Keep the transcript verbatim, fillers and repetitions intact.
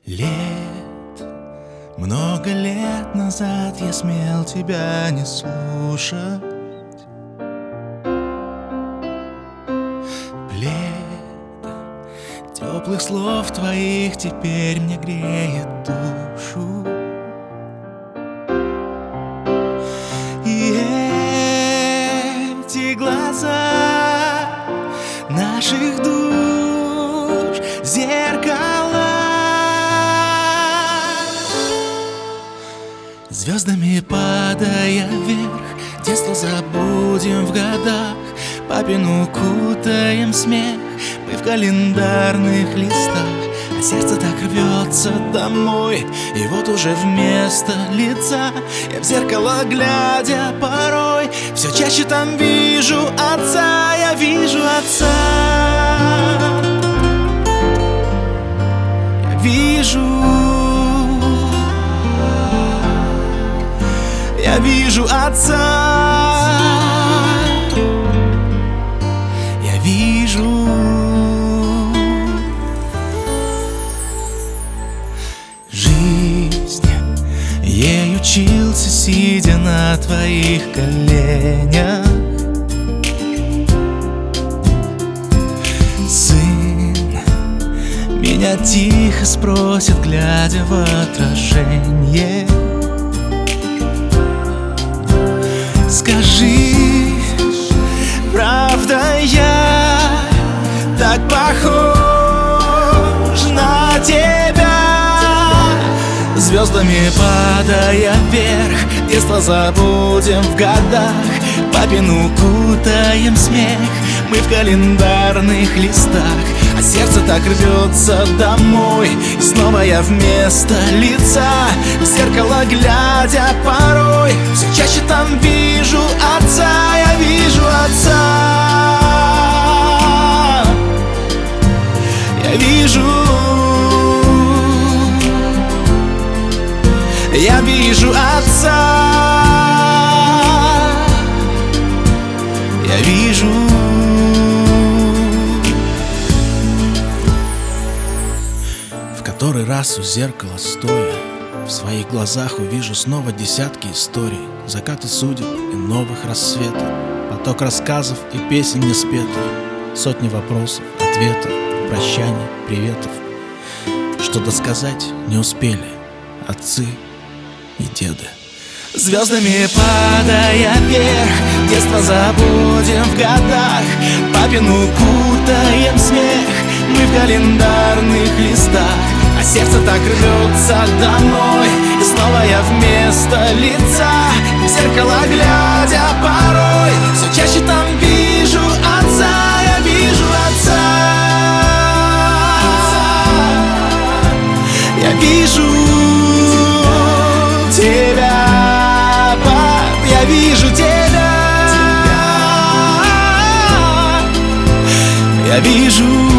Лет, много лет назад я смел тебя не слушать. Плед теплых слов твоих теперь мне греет душу. И эти глаза наших душ — зеркала. Звездами падая вверх, детство забудем в годах, папину кутаем смех мы в календарных листах. А сердце так рвется домой, и вот уже вместо лица я в зеркало глядя порой все чаще там вижу отца, я вижу отца. Я вижу, я вижу отца. Я вижу. Жизнь ей учился, сидя на твоих коленях. Сын меня тихо спросит, глядя в отражение: скажи, правда я так похож на тебя? Звездами падая вверх, детство забудем в годах, папину кутаем смех мы в календарных листах. А сердце так рвется домой, и снова я вместо лица в зеркало глядя порой все чаще там вижу отца, я вижу отца. Я вижу, я вижу отца. Я вижу. В который раз у зеркала стоя, в своих глазах увижу снова десятки историй, закаты судеб и новых рассветов, поток рассказов и песен неспетых, сотни вопросов, ответов, прощаний, приветов, что досказать не успели отцы и деды. Звездами падая вверх, детство забудем в годах, папину кутаем смех мы в календарных листах. А сердце так рвется домой, и снова я вместо лица в зеркало глядя порой все чаще там вижу отца, я вижу отца. Я вижу тебя, пап, я вижу тебя. Я вижу.